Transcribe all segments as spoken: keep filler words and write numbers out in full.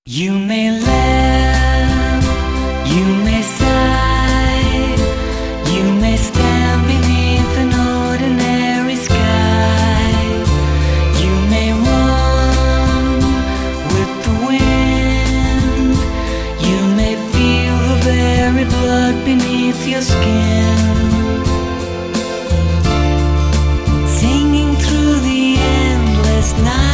You may laugh, you may sigh, you may stand beneath an ordinary sky. You may run with the wind, you may feel the very blood beneath your skin, singing through the endless night.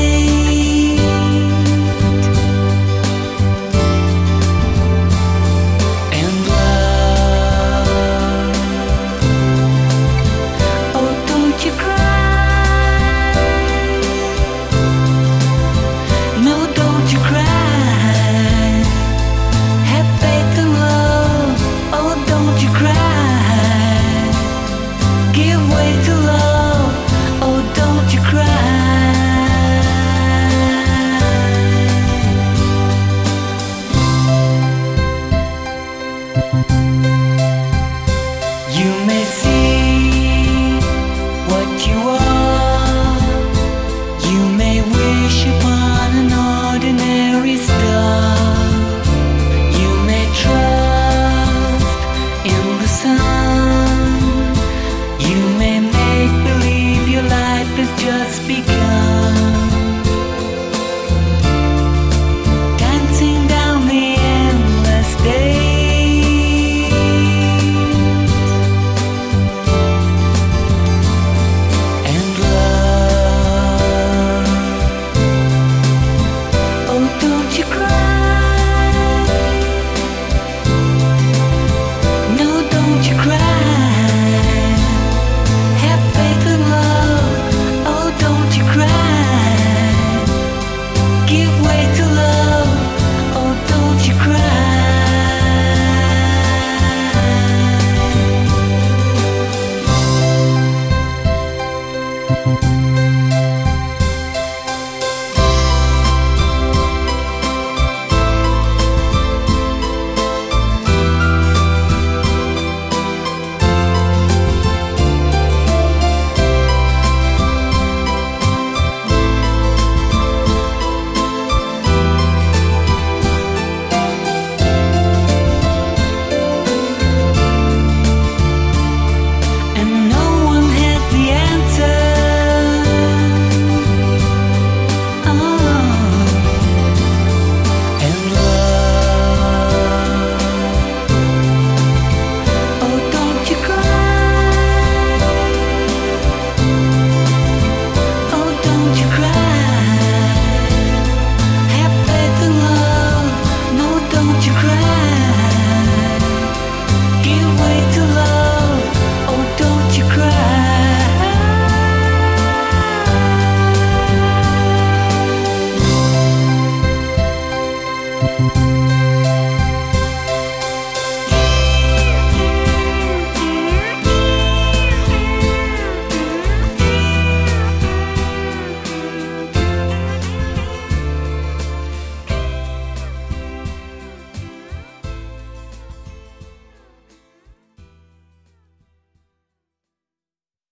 You may see what you are, you may wish upon an ordinary star, you may trust in the sun, you may make believe your life has just begun, dancing down the endless day. Don't you cry.